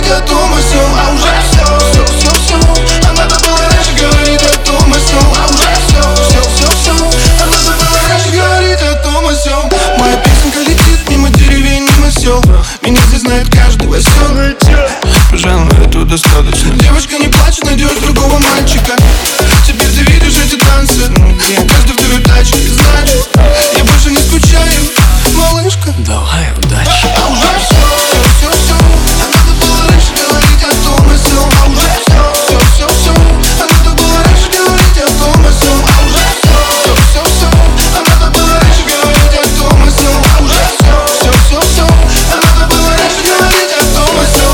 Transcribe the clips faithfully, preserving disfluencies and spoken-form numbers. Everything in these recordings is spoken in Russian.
это умысел. А уже все, все, все, все. А надо было раньше говорить, это умысел. А уже все, все, все, все. А надо было раньше говорить, это умысел. Моя песенка летит мимо деревень, мимо сел. Меня здесь знает каждый осел. Пожалуй, этого достаточно. Девушка не плачет, найдешь другого мальчика. Теперь ты видишь эти танцы. Каждый второй тачке, значит я больше не скучаю, малышка. Давай, удачи. А уже все, все, все, все. А надо было раньше говорить, это умысел. А уже все, все, все, все. А надо было раньше говорить, это умысел. А уже все, все, все, все. А надо было раньше говорить, это умысел. А уже все, все, все, все. А надо было раньше говорить, это умысел.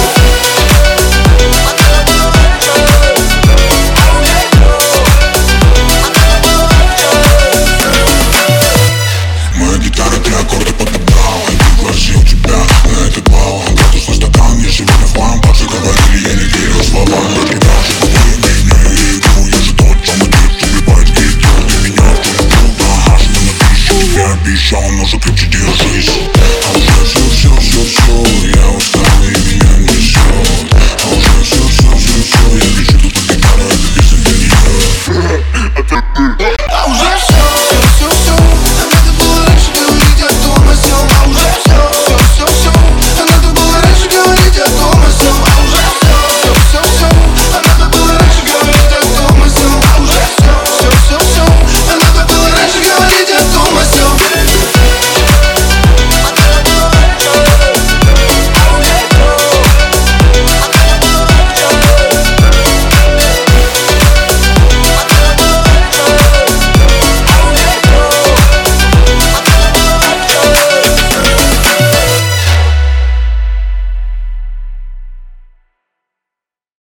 Моя гитара, три аккорда подобрал. Я пригласил тебя на этот бал. Градус на стакан, я сегодня в хлам. Как же говорили, я не верю словам. Я кидал же тобой, меняю игру. Я же тот, чем ответ, убивает гид. Ты меня в том круто, аж не напишу. Тебе обещал, но же крепче держись. А уже все, все, все, все. Я устал и меня несет. А уже все, все, все, все. Я кричу, тут гитара, это песня для нее.